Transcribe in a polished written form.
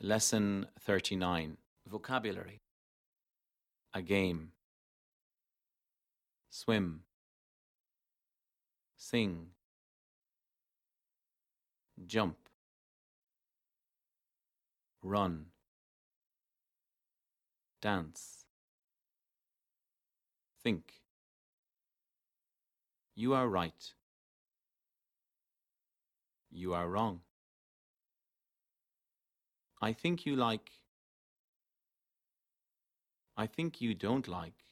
Lesson 39. Vocabulary. A game. Swim. Sing. Jump. Run. Dance. Think. You are right. You are wrong. I think you like. I think you don't like.